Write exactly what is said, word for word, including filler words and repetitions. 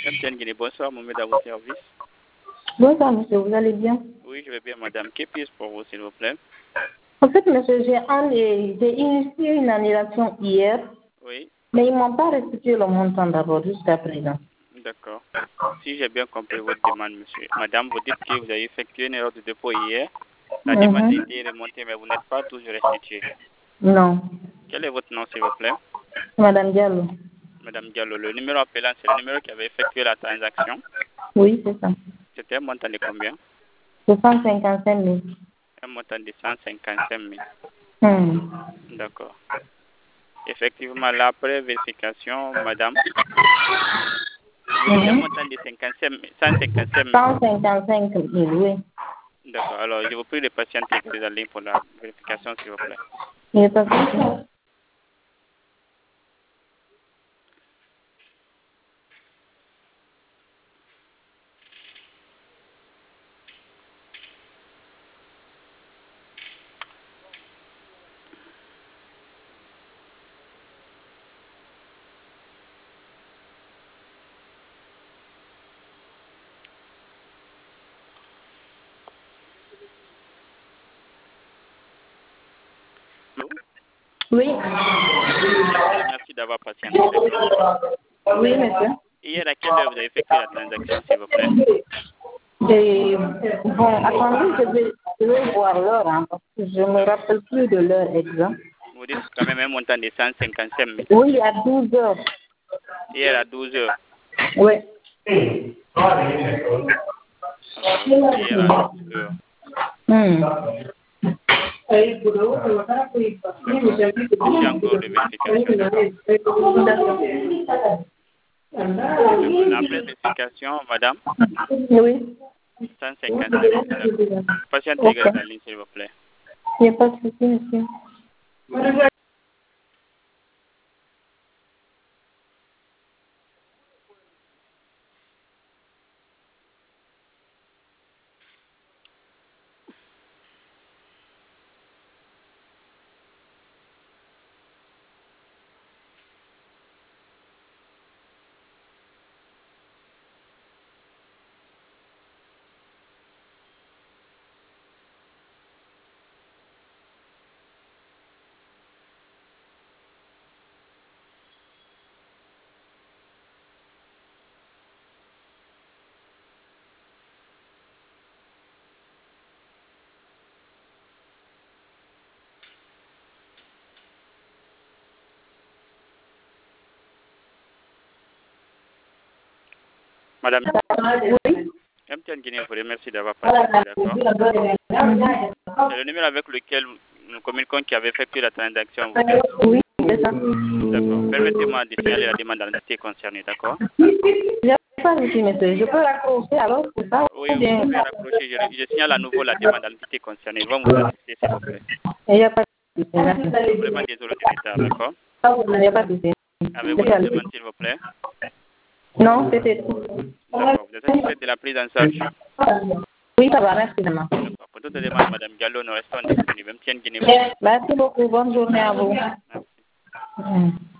Capitaine Guinée, bonsoir, Mohamed à vos services. Bonsoir, monsieur, vous allez bien? Oui, je vais bien, madame. Que puis-je pour vous, s'il vous plaît? En fait, monsieur, j'ai un- j'ai initié une annulation hier, Oui, mais ils ne m'ont pas restitué le montant d'abord jusqu'à présent. d'accord. Si j'ai bien compris votre demande, monsieur. Madame, vous dites que vous avez effectué une erreur de dépôt hier. La demande a Mhm. été remontée, mais vous n'êtes pas toujours restitué. Non. Quel est votre nom, s'il vous plaît? Madame Diallo. Madame Diallo, le numéro appelant, c'est le numéro qui avait effectué la transaction. Oui, c'est ça. C'était un montant de combien? C'est cent cinquante-cinq mille. Un montant de cent cinquante-cinq mille. Hmm. D'accord. Effectivement, là, après vérification, madame, vous dites un Mhm. montant de cinquante-cinq mille, cent cinquante-cinq mille. cent cinquante-cinq mille, oui. D'accord. Alors, je vous prie de patienter quelques lignes pour la vérification, s'il vous plaît. Il n'est pas possible. Allô? Oui. Je vous remercie d'avoir patienté, d'accord? Oui, monsieur. Hier, à quelle heure vous avez effectué la transaction, s'il vous plaît? Et, bon, attendez, je vais, je vais voir l'heure, hein, parce que je ne me rappelle plus de l'heure exacte. Vous dites quand même un montant de cent cinquante-cinq mille. Oui, à douze heures. Hier à douze heures. Oui. Alors, c'est hier à douze heures. Hmm. D'accord. Je suis encore de vérification, d'accord? D'accord. Après vérification, madame, Oui. cent cinquante-cinq mille, d'accord. Patientez Ok. quelques lignes, s'il vous plaît. Il n'y a pas de souci, monsieur. Madame, Oui. M T N Guinée vous remercie d'avoir patienté, d'accord? C'est le numéro avec lequel nous communiquons qui avait effectué la transaction, vous dites? Oui, c'est ça. D'accord. Permettez-moi de signaler la demande à l'entité concernée, d'accord? Il n'y a pas de souci, monsieur. Je peux raccrocher alors pour ça Oui, ou vous bien... pouvez raccrocher. Je, je signale à nouveau la demande à l'entité concernée. Ils vont vous assister, s'il vous plaît. Il n'y a pas de souci. Nous Merci. sommes vraiment désolés du retard, d'accord? Il n'y a pas de souci. Avez-vous d'autres demandes, s'il vous plaît? Non, c'était tout. D'accord. Vous êtes satisfait de la prise en charge? Oui, ça va. Merci, maman. D'accord. Pour toutes les demandes, Madame Gallo, nous restons disponibles. M T N Guinée. Merci beaucoup. Bonne journée à vous. Merci. Mm.